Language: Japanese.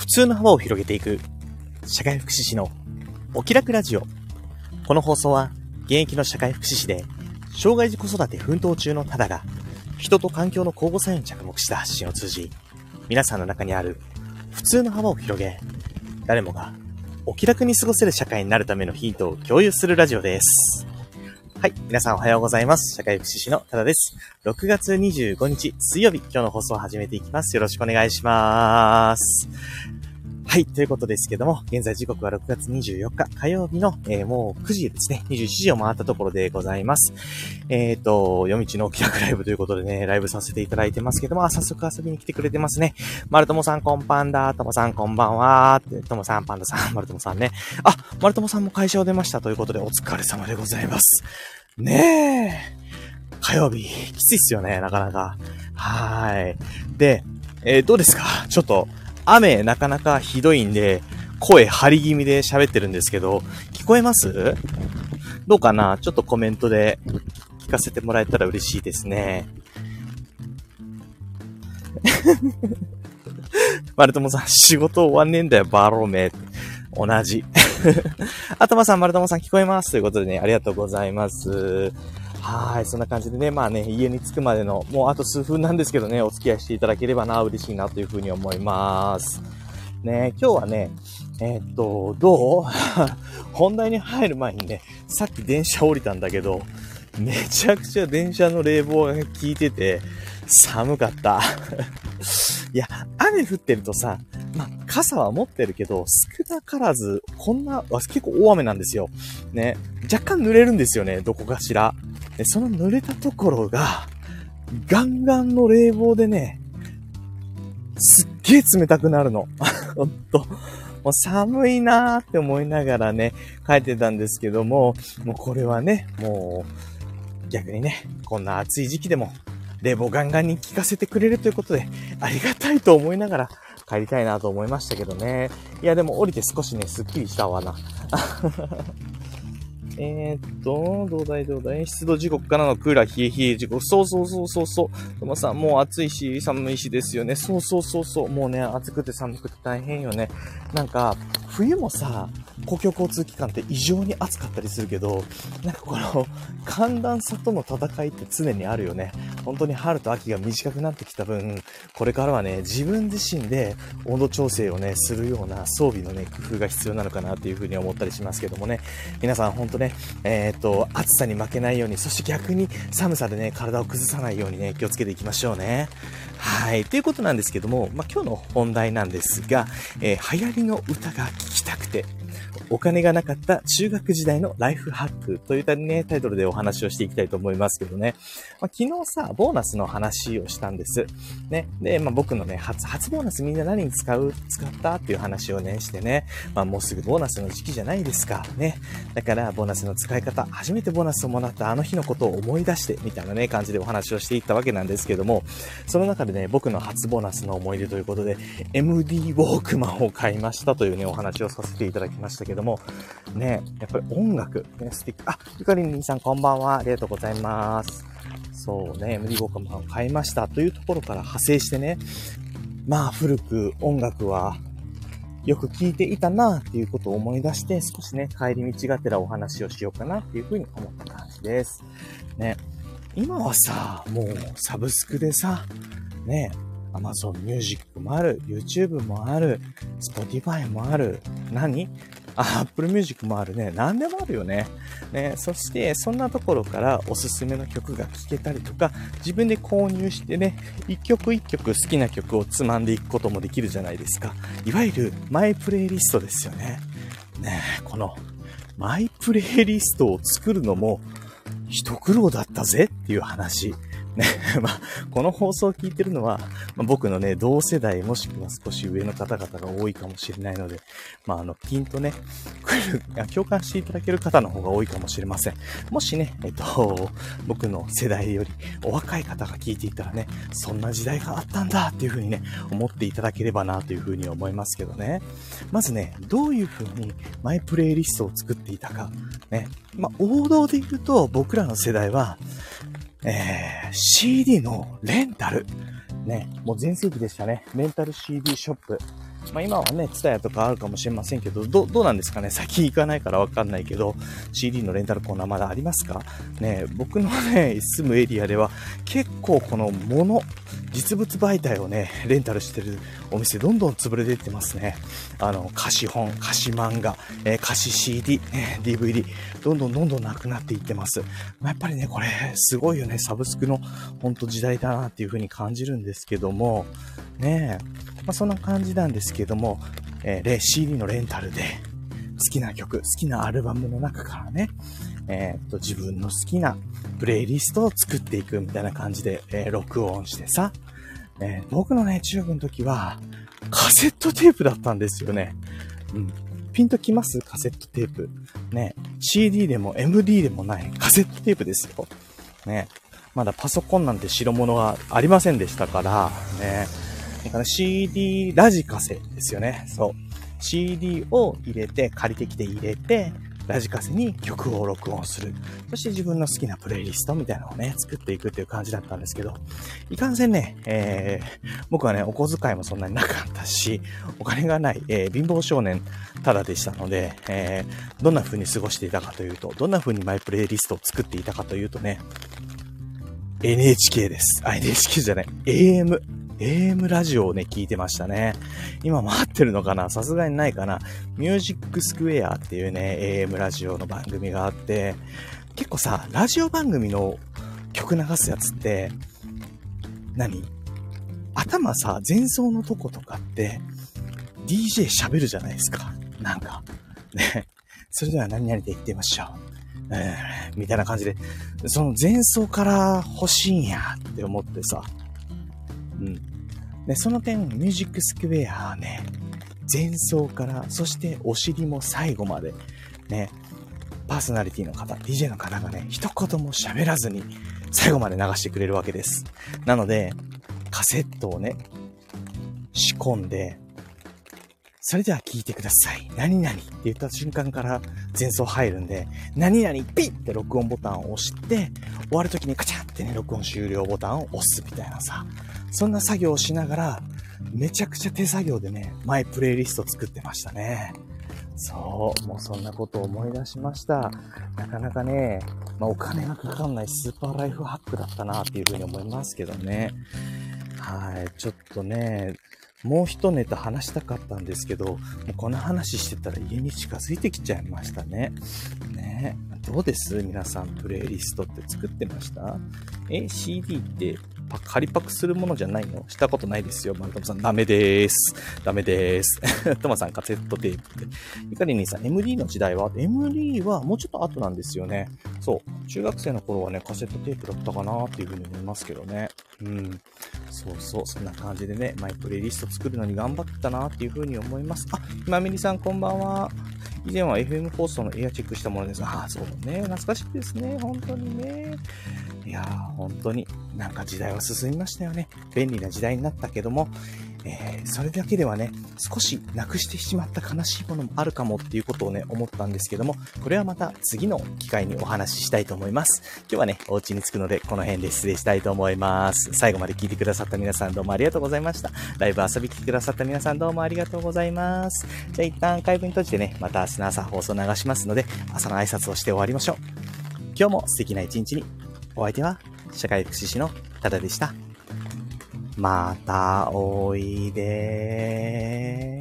通の幅を広げていく社会福祉士のお気楽ラジオ。この放送は現役の社会福祉士で障害児子育て奮闘中のタダが人と環境の交互作用に着目した発信を通じ、皆さんの中にある普通の幅を広げ、誰もがお気楽に過ごせる社会になるためのヒントを共有するラジオです。はい、皆さんおはようございます。社会福祉士のタダです。6月25日水曜日、今日の放送を始めていきます。よろしくお願いします。はい、ということですけども、現在時刻は6月24日火曜日の、もう9時ですね、21時を回ったところでございます。夜道のお気楽ライブということでね、ライブさせていただいてますけども、早速遊びに来てくれてますね。マルトモさんこんばんだ、トモさんこんばんは、トモさん、パンダさん、マルトモさんね。あ、マルトモさんも会社を出ましたということで、お疲れ様でございます。ねえ。火曜日、きついっすよね、なかなか。はーい。で、どうですか？ちょっと、雨なかなかひどいんで、声張り気味で喋ってるんですけど、聞こえます？どうかな？ちょっとコメントで聞かせてもらえたら嬉しいですね。マルトモさん、仕事終わんねえんだよ、バロメ。同じ。あとまさん、マルトモさん聞こえますということでね、ありがとうございます。はい、そんな感じでね、まあね、家に着くまでの、もうあと数分なんですけどね、お付き合いしていただければな、嬉しいなというふうに思います。ね、今日はね、どう本題に入る前にね、さっき電車降りたんだけど、めちゃくちゃ電車の冷房が効いてて、寒かった。いや、雨降ってるとさ、まあ、傘は持ってるけど、少なからず、結構大雨なんですよ。ね、若干濡れるんですよね、どこかしら。で、その濡れたところが、ガンガンの冷房でね、すっげー冷たくなるの。ほんと。もう寒いなーって思いながらね、帰ってたんですけども、もうこれはね、もう、逆にね、こんな暑い時期でも、冷房ガンガンに効かせてくれるということで、ありがたいと思いながら帰りたいなと思いましたけどね。いや、でも降りて少しね、すっきりしたわな。どうだい湿度時刻からのクーラー冷え時刻。そう。ともさん、もう暑いし、寒いしですよね。そう。もうね、暑くて寒くて大変よね。なんか、冬もさ、公共交通機関って異常に暑かったりするけど、なんかこの、寒暖差との戦いって常にあるよね。本当に春と秋が短くなってきた分、これからはね、自分自身で温度調整をね、するような装備のね、工夫が必要なのかなっていうふうに思ったりしますけどもね。皆さん本当ね、暑さに負けないように、そして逆に寒さでね、体を崩さないようにね、気をつけていきましょうね。はい。ということなんですけども、今日の本題なんですが、流行りの歌が聴きたくて、お金がなかった中学時代のライフハックといったね、タイトルでお話をしていきたいと思いますけどね。昨日さ、ボーナスの話をしたんです。ね。で、僕のね、初ボーナスみんな何に使ったっていう話をね、してね。もうすぐボーナスの時期じゃないですか。ね。だから、ボーナスの使い方、初めてボーナスをもらったあの日のことを思い出して、みたいなね、感じでお話をしていったわけなんですけども、その中でね、僕の初ボーナスの思い出ということで、MD ウォークマンを買いましたというね、お話をさせていただきましたけども、ね、やっぱり音楽、ね、素敵。ゆかりんさんこんばんは。ありがとうございます。そうね、MD ウォークマンを買いましたというところから派生してね、古く音楽はよく聴いていたなっていうことを思い出して、少しね、帰り道がてらお話をしようかなっていうふうに思った感じです。ね、今はさ、もうサブスクでさ、ね、Amazon Music もある、YouTube もある、Spotify もある、Apple Music もあるね。何でもあるよね。ね、そして、そんなところからおすすめの曲が聴けたりとか、自分で購入してね、一曲一曲好きな曲をつまんでいくこともできるじゃないですか。いわゆるマイプレイリストですよね。ね、このマイプレイリストを作るのも一苦労だったぜっていう話。ね、この放送を聞いてるのは、僕のね、同世代もしくは少し上の方々が多いかもしれないので、ピンとね、共感していただける方の方が多いかもしれません。もしね、僕の世代よりお若い方が聞いていたらね、そんな時代があったんだっていう風にね、思っていただければなという風に思いますけどね。まずね、どういう風にマイプレイリストを作っていたか。ね、王道で言うと僕らの世代は、CD のレンタル。ね、もう全盛期でしたね。レンタル CD ショップ。 まあ今はね、ツタヤとかあるかもしれませんけど、どうなんですかね。先行かないからわかんないけど、CD のレンタルコーナーまだありますかね。僕のね、住むエリアでは結構この実物媒体をね、レンタルしてるお店どんどん潰れていってますね。貸本、貸漫画、貸 CD、DVD、どんどんなくなっていってます。やっぱりね、これ、すごいよね。サブスクの本当時代だなっていう風に感じるんですけども、ねまあそんな感じなんですけども、CD のレンタルで好きな曲、好きなアルバムの中からね、自分の好きなプレイリストを作っていくみたいな感じで、録音してさ、僕のね、中学の時はカセットテープだったんですよね。うん。ピンときますカセットテープ。ね。CD でも MD でもないカセットテープですよ。ね。まだパソコンなんて代物はありませんでしたから、ね。だから CD ラジカセですよね。そう。CD を入れて、借りてきて入れて、ラジカセに曲を録音する。そして自分の好きなプレイリストみたいなのをね、作っていくっていう感じだったんですけど、いかんせんね、僕はね、お小遣いもそんなになかったし、お金がない、貧乏少年ただでしたので、どんな風に過ごしていたかというと、どんな風にマイプレイリストを作っていたかというとね、NHK です。NHK じゃない。AM ラジオをね、聞いてましたね。今回ってるのかな？さすがにないかな。ミュージックスクエアっていうね、AM ラジオの番組があって、結構さ、ラジオ番組の曲流すやつって、頭さ、前奏のとことかって、DJ 喋るじゃないですか。なんか。ね。それでは何々で言ってみましょう。みたいな感じで、その前奏から欲しいんやって思ってさ。うん。で、その点、ミュージックスクエアはね、前奏から、そしてお尻も最後まで、ね、パーソナリティの方、DJ の方がね、一言も喋らずに、最後まで流してくれるわけです。なので、カセットをね、仕込んで、それでは聞いてください。何々って言った瞬間から前奏入るんで、何々ピッって録音ボタンを押して、終わるときにカチャってね、録音終了ボタンを押すみたいなさ、そんな作業をしながら、めちゃくちゃ手作業でね、マイプレイリスト作ってましたね。そう、もうそんなことを思い出しました。なかなかね、お金がかかんないスーパーライフハックだったなっていうふうに思いますけどね。はい、ちょっとね、もう一ネタ話したかったんですけど、もうこの話してたら家に近づいてきちゃいましたね。ね、どうです皆さんプレイリストって作ってました？CD って仮パクするものじゃないの？したことないですよ。マルトムさん、ダメでーす。ダメでーす。トマさん、カセットテープで。ゆかりにさん、MD の時代は MD はもうちょっと後なんですよね。そう。中学生の頃はね、カセットテープだったかなっていうふうに思いますけどね。うん。そうそう。そんな感じでね、マイプレイリスト作るのに頑張ってたなっていうふうに思います。あ、ひまみりさん、こんばんは。以前は FM 放送のエアチェックしたものです。ああ、そうね。懐かしいですね。本当にね。いやー、本当になんか時代は進みましたよね。便利な時代になったけども、それだけではね、少しなくしてしまった悲しいものもあるかもっていうことをね、思ったんですけども、これはまた次の機会にお話ししたいと思います。今日はね、お家に着くので、この辺で失礼したいと思います。最後まで聞いてくださった皆さんどうもありがとうございました。ライブ遊び来てくださった皆さんどうもありがとうございます。じゃあ一旦アーカイブに閉じてね、また明日の朝放送流しますので、朝の挨拶をして終わりましょう。今日も素敵な一日に。お相手は社会福祉士のタダでした。またおいでー。